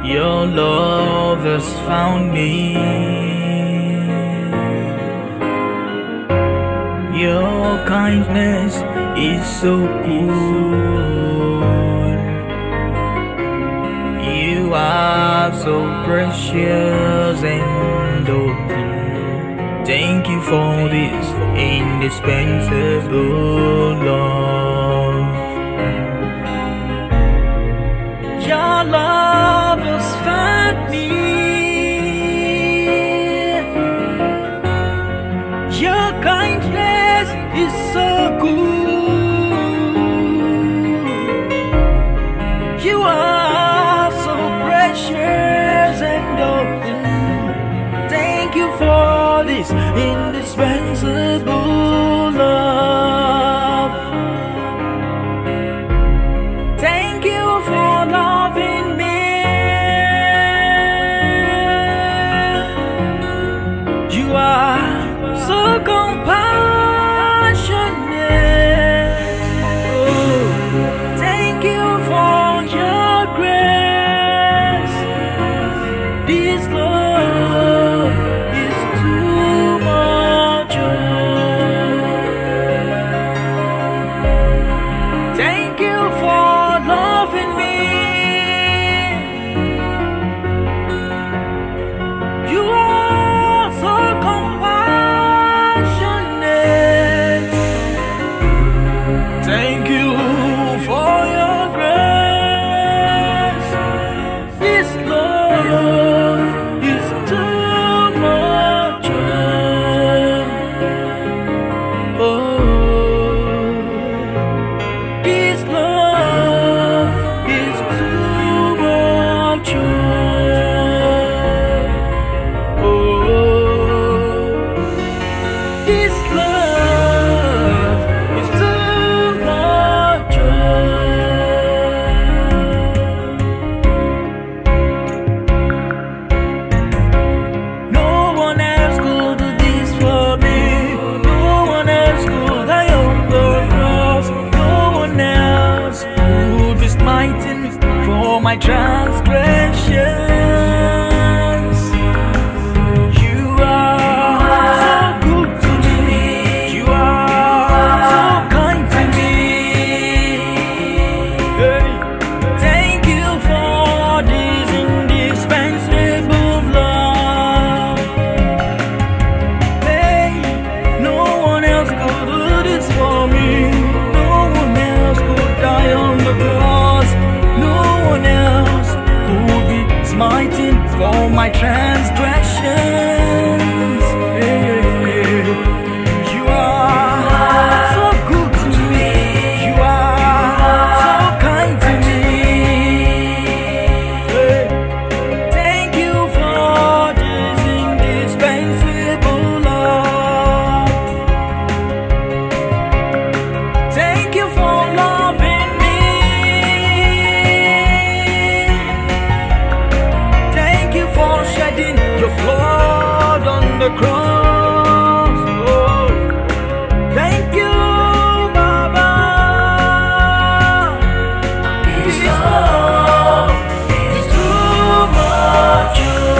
Your love has found me. Your kindness is so good. You are so precious and open. Thank you for this indispensable love. Your love has found me. Your kindness is so good. You are so precious and open. Thank you for this indispensable love. Thank you for loving me. You are so compassionate. Oh, thank you for your grace. This love is too much. Thank you for loving me. You are so compassionate. Thank you for your grace. This love is too much. Oh, this love is too much. Oh, this love is too much. No one else could do this for me. No one else could I humble cross. No one else would be smiting for my transgressions. You are so good to me. You are so kind to me. Hey. Thank you for this indispensable love. Hey, no one else could do this for me. No one else could die on the cross. No one else could be smiting for my transgressions. Hey, you are so good to me. You are so kind to me. Hey, thank you for this indispensable love. Thank you for loving me. Thank you for shedding your blood on the cross. Oh, thank you, Baba. This love is too much.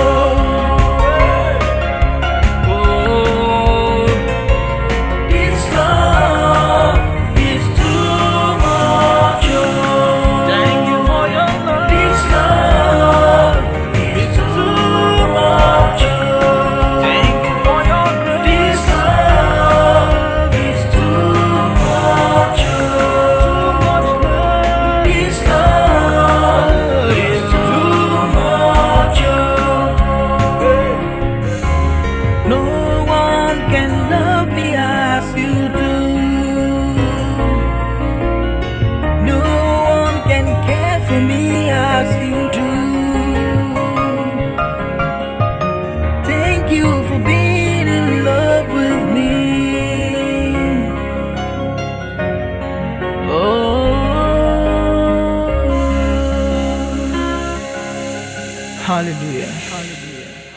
Oh, this love is too much. Thank you for your love. This love is too much. Thank you for your grace. This love is too much. Too much love. This love is too much. No one can love me as you do. No one can care for me as you do. Thank you for being in love with me. Oh, hallelujah. Hallelujah.